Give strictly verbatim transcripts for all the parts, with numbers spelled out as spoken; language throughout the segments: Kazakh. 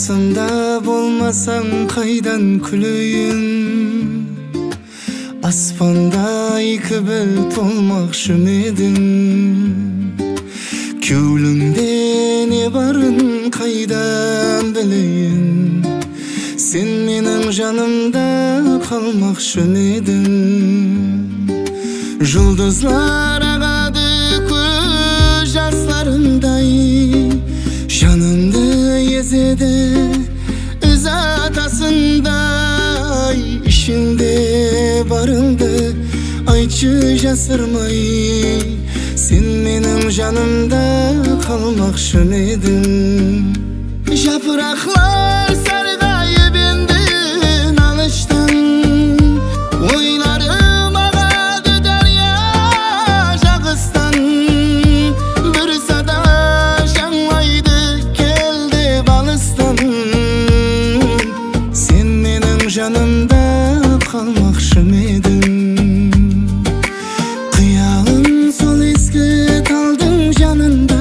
Қасымда болмасаң қайдан күлейін? Аспандай күбіл толмақшы медің. Кеуліңде не барын қайдан білейін? Сен менің жанымда қалмақшы медің. Жұлдызлар ағады көз жасларындай, жанымды езеді үз атасындай. Ішінде барыңды айтшы жасырмай, сен менің жанымда қалмақшы едің. Жапырақлар сарғайып енді алыштан, ойларым ағады дария жағыстан. Бір сада жаңлайды келді балыстан, сен менің жанымда қалмақшы едің. Қиялым сол ескі талдың жанында,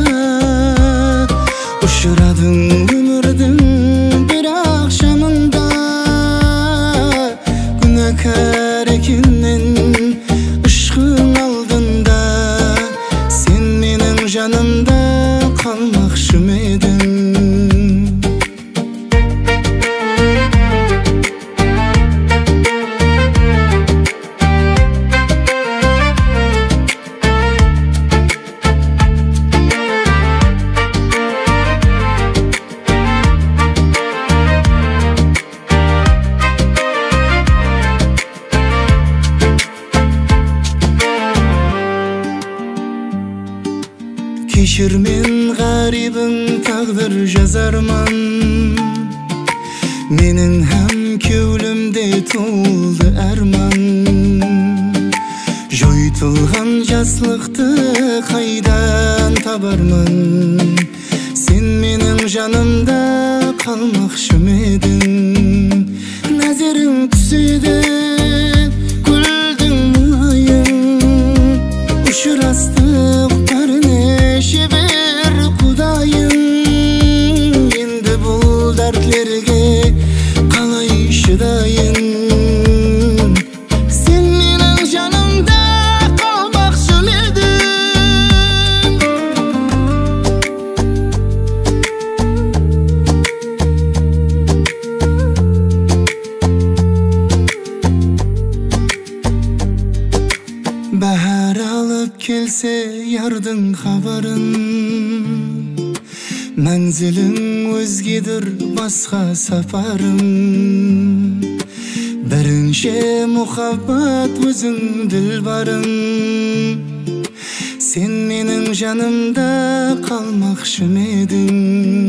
ұшырадың өмірдің бір ақшамында. Күнәкар екенмен ұшқың алдында, сен менің жанымда қалмақшы едің. Кешір мен ғарибің тағдыр жазарман, менің һәм кеулімде толды арман. Жойтылған жаслықты қайдан табарман, сен менің жанымда қалмақшы едің. Нәзерің түседі гүлдің мұңайын, ұшырастық бәріне шебер құдайын. Енді бұл дәртлерге қалай шыдайын? Сен менің жанымда қалмақшы едің. Бәһар алып келсе ярдың хабарын, мәнзілің өзгедір басқа сапарым. Бірінші мұхаббат өзің ділбарым, сен менің жанымда қалмақшы едің.